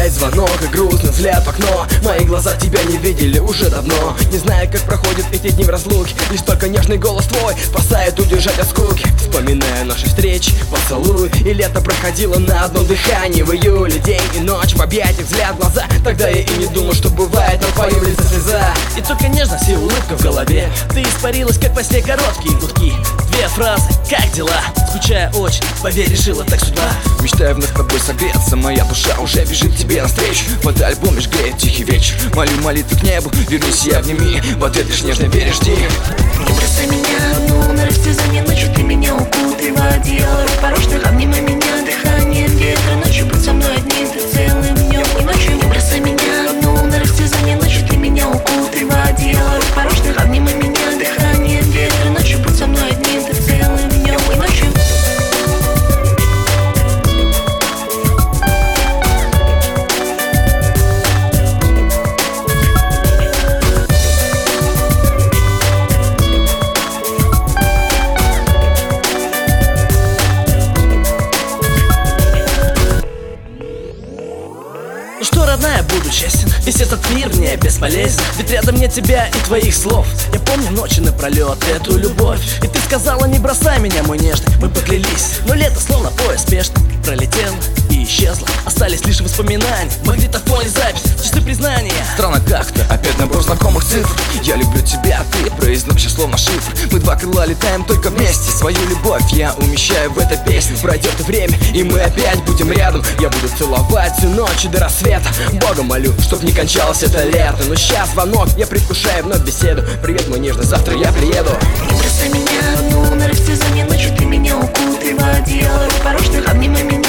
Опять звонок и грустный взгляд в окно. Мои глаза тебя не видели уже давно. Не знаю, как проходят эти дни в разлуке. Лишь только нежный голос твой спасает удержать от скуки. Вспоминаю наши встречи, поцелуй. И лето проходило на одном дыхании. В июле день и ночь, в объятиях взгляд в глаза. Тогда я и не думал, что бывает на твоем лице слеза. И только нежность и улыбка в голове. Ты испарилась, как во сне короткие гудки. Две фразы, как дела? Скучая очень, поверь, решила так судьба. Мечтаю вновь с тобой согреться, моя душа уже бежит тебе навстречу. Фотоальбом лишь греет тихий вечер. Молю молитвы к небу, вернись и обними. В ответ лишь нежно веришь, жди. Не бросай меня одну на растязание. Ночью ты меня укутывай в одеяло порожных. Обнимай меня дыханием ветра. Ночью будь со мной одним, ты целым днем и ночью. Не бросай меня одну на растязание. Ночью ты меня укутывай в одеяло порожных. Обнимай меня дыханием ветра. Ночью будь со мной одним, ты целым днем и ночью. Ну что, родная, буду честен, весь этот мир мне бесполезен. Ведь рядом нет тебя и твоих слов. Я помню ночи напролет, эту любовь. И ты сказала, не бросай меня, мой нежный. Мы поклялись, но лето словно поезд спешно пролетело и исчезло. Остались лишь воспоминания, в магнитофоне запись, часы признания. Странно как-то, опять набор знакомых цифр. Я люблю тебя, ты произносишь словно шифр. Мы два крыла летаем только вместе. Свою любовь я умещаю в этой песне. Пройдет время, и мы опять будем рядом. Я буду целовать всю ночь и до рассвета. Бога молю, чтоб не кончалось это лето. Но сейчас звонок, я предвкушаю вновь беседу. Привет, мой нежный, завтра я приеду. Не бросай меня одну на растязание. Ночью ты меня укутывай в одеяло порожных. Обнимай меня